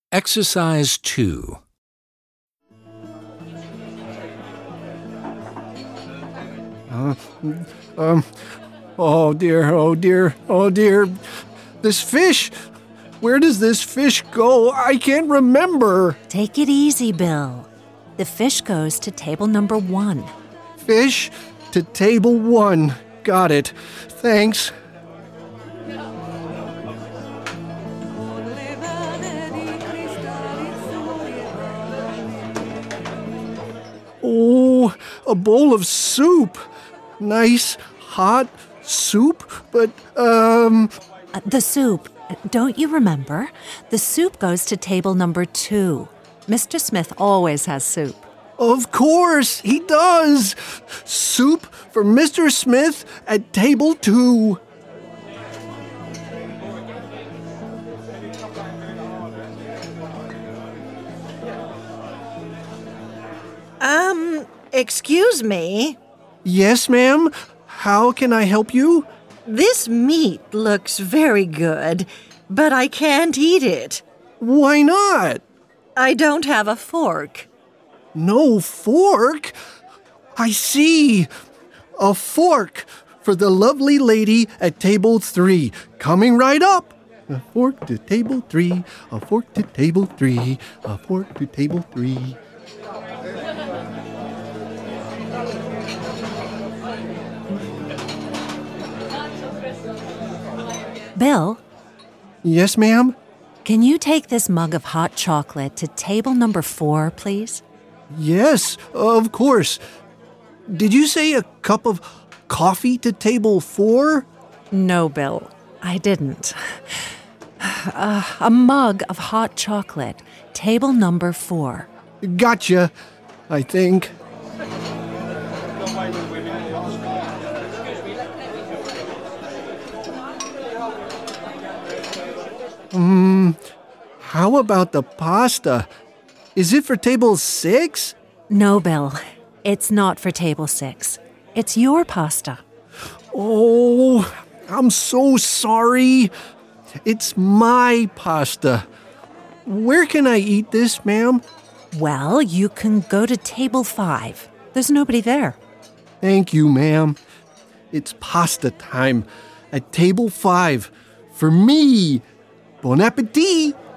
Exercise 2. Oh dear, oh dear, oh dear. This fish! Where does this fish go? I can't remember. Take it easy, Bill. The fish goes to table number 1. Fish to table 1. Got it. Thanks. Oh, a bowl of soup. Nice, hot soup, but, The soup. Don't you remember? The soup goes to table number 2. Mr. Smith always has soup. Of course, he does. Soup for Mr. Smith at table 2. Excuse me. Yes, ma'am. How can I help you? This meat looks very good, but I can't eat it. Why not? I don't have a fork. No fork? I see. A fork for the lovely lady at table 3. Coming right up. A fork to table 3. A fork to table 3. A fork to table 3. Bill, Yes, ma'am? can you take this mug of hot chocolate to table number 4, please? Yes, of course. Did you say a cup of coffee to table 4? No, Bill, I didn't. A mug of hot chocolate, table number 4. Gotcha, I think. How about the pasta? Is it for table 6? No, Bill, it's not for table 6. It's your pasta. Oh, I'm so sorry. It's my pasta. Where can I eat this, ma'am? Well, you can go to table 5. There's nobody there. Thank you, ma'am. It's pasta time at table 5 for me. Bon appetit!